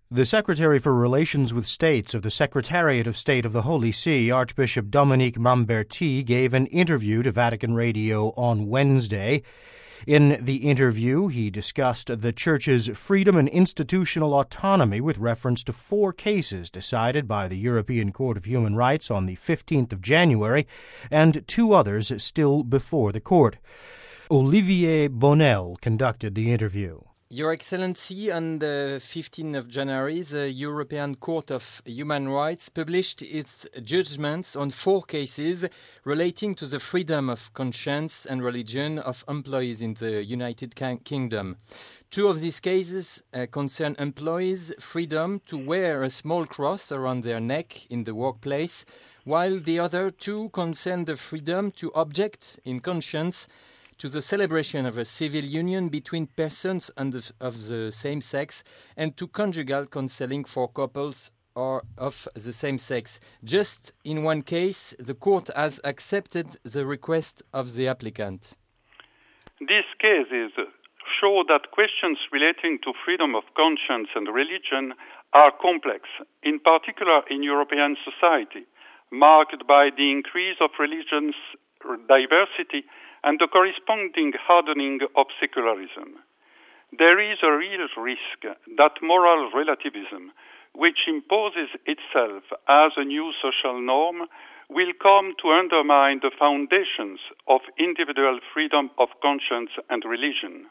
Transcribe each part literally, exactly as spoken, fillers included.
The Secretary for Relations with States of the Secretariat of State of the Holy See, Archbishop Dominique Mamberti, gave an interview to Vatican Radio on Wednesday. In the interview, he discussed the Church's freedom and institutional autonomy with reference to four cases decided by the European Court of Human Rights on the fifteenth of January and two others still before the court. Olivier Bonnel conducted the interview. Your Excellency, on the fifteenth of January, the European Court of Human Rights published its judgments on four cases relating to the freedom of conscience and religion of employees in the United Kingdom. Two of these cases uh, concern employees' freedom to wear a small cross around their neck in the workplace, while the other two concern the freedom to object in conscience to the celebration of a civil union between persons of the same sex and to conjugal counseling for couples or of the same sex. Just in one case, the court has accepted the request of the applicant. These cases show that questions relating to freedom of conscience and religion are complex, in particular in European society, marked by the increase of religious diversity and the corresponding hardening of secularism. There is a real risk that moral relativism, which imposes itself as a new social norm, will come to undermine the foundations of individual freedom of conscience and religion.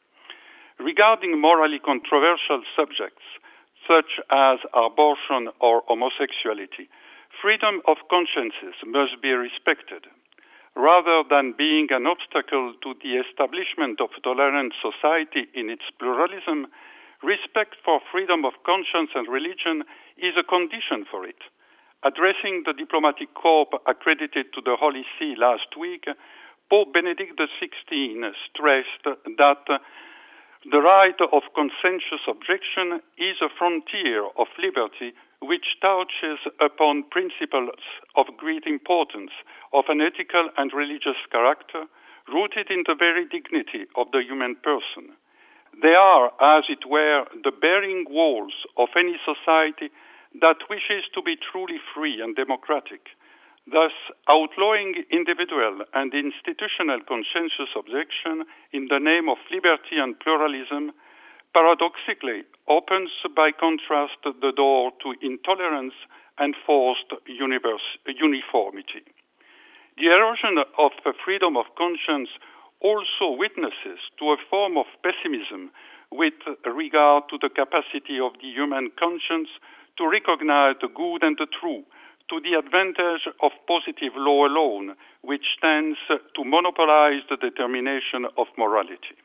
Regarding morally controversial subjects, such as abortion or homosexuality, freedom of consciences must be respected. Rather than being an obstacle to the establishment of a tolerant society in its pluralism, respect for freedom of conscience and religion is a condition for it. Addressing the diplomatic corps accredited to the Holy See last week, Pope Benedict the sixteenth stressed that the right of conscientious objection is a frontier of liberty which touches upon principles of great importance of an ethical and religious character rooted in the very dignity of the human person. They are, as it were, the bearing walls of any society that wishes to be truly free and democratic. Thus, outlawing individual and institutional conscientious objection in the name of liberty and pluralism paradoxically opens, by contrast, the door to intolerance and forced universe, uniformity. The erosion of freedom of conscience also witnesses to a form of pessimism with regard to the capacity of the human conscience to recognize the good and the true, to the advantage of positive law alone, which tends to monopolize the determination of morality.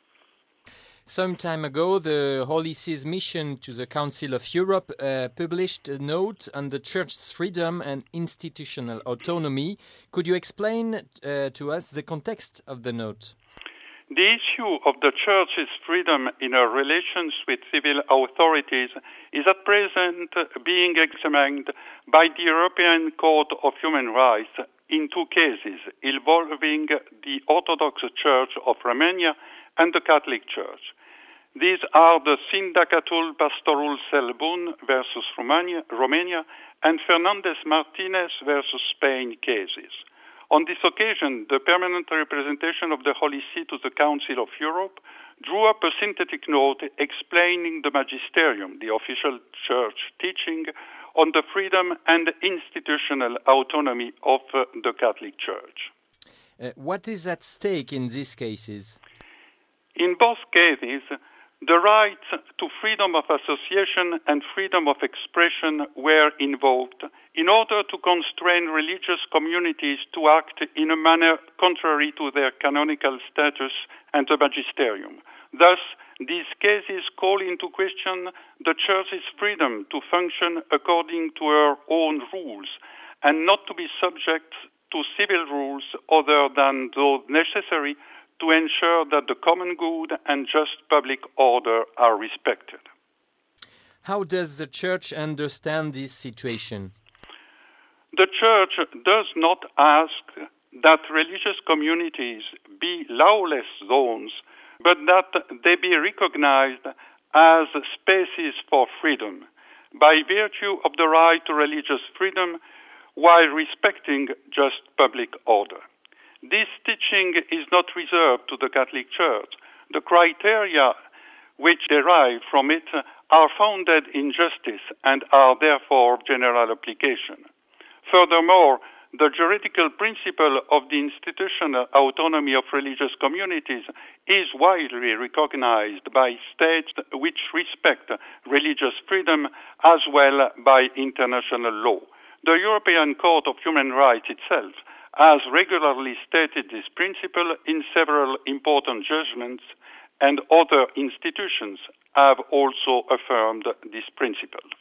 Some time ago, the Holy See's mission to the Council of Europe uh, published a note on the Church's freedom and institutional autonomy. Could you explain uh, to us the context of the note? The issue of the Church's freedom in her relations with civil authorities is at present being examined by the European Court of Human Rights in two cases involving the Orthodox Church of Romania and the Catholic Church. These are the Sindacatul Pastorul Selbun versus Romania, Romania and Fernandez-Martinez versus Spain cases. On this occasion, the permanent representation of the Holy See to the Council of Europe drew up a synthetic note explaining the magisterium, the official church teaching, on the freedom and institutional autonomy of uh, the Catholic Church. Uh, what is at stake in these cases? In both cases, the rights to freedom of association and freedom of expression were invoked in order to constrain religious communities to act in a manner contrary to their canonical status and the magisterium. Thus, these cases call into question the Church's freedom to function according to her own rules and not to be subject to civil rules other than those necessary to ensure that the common good and just public order are respected. How does the Church understand this situation? The Church does not ask that religious communities be lawless zones, but that they be recognized as spaces for freedom. by virtue of the right to religious freedom while respecting just public order. This teaching is not reserved to the Catholic Church. The criteria which derive from it are founded in justice and are therefore of general application. Furthermore, the juridical principle of the institutional autonomy of religious communities is widely recognized by states which respect religious freedom as well by international law. The European Court of Human Rights itself has regularly stated this principle in several important judgments, and other institutions have also affirmed this principle.